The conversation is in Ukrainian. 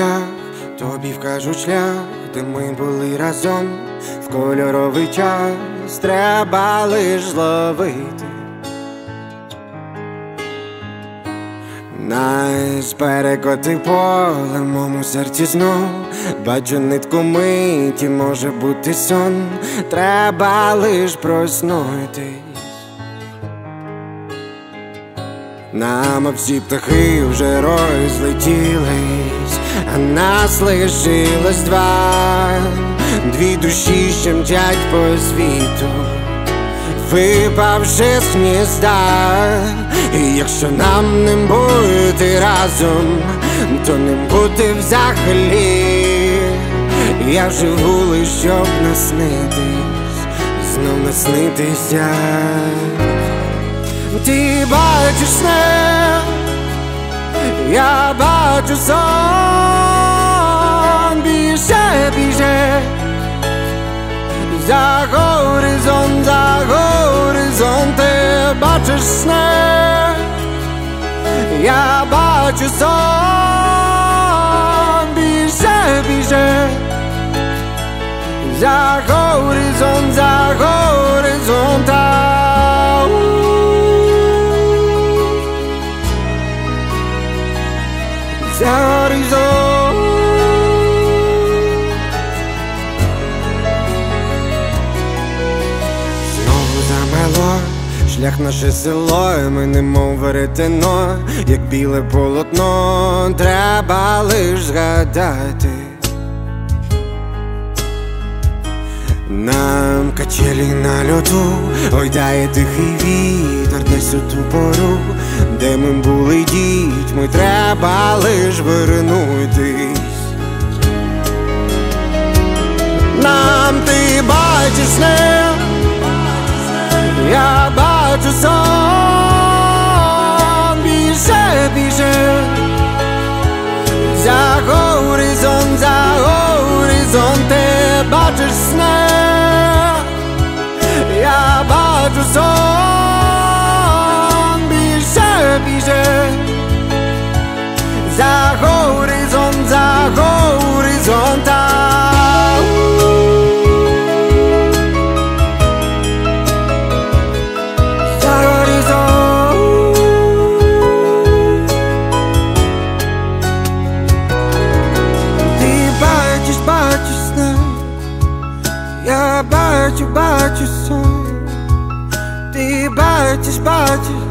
шлях, тобі вкажуть шлях, де ми були разом. В кольоровий час треба лиш зловити. Нас перекоти полем, моєму серці знов. Бачу нитку миті, може бути сон. Треба лиш проснутись. Нам всі птахи вже розлетілись, а нас лишилось два. Дві душі, що мчать по світу, випавши з гнізда. І якщо нам не бути разом, то не бути взагалі. Я живу лиш, щоб наснитись, знов наснитися. Ти бачиш сни, я бачу сон. Біже, біже за горизонт, за горизонт. Ти бачиш сни, я бачу сон. Біже, біже за горизонт, за горизонт. За горизонт. Знову замело шлях наше село, і ми немов веретено, як біле полотно. Треба лиш згадати. Нам качелі на льоду, ойдає тихий вітер десь у ту пору, де ми були дітьми, треба лиш вернутись. Нам ти бачиш сни, я бачу сон. Біже, біже за горизонт, за горизонт. Ти бачиш сни, я бачу сон. Біже, біже за горизонт, за горизонт. За горизонт. Ти бачиш, бачиш сни, я бачу, бачу сон. Ти бачиш, бачиш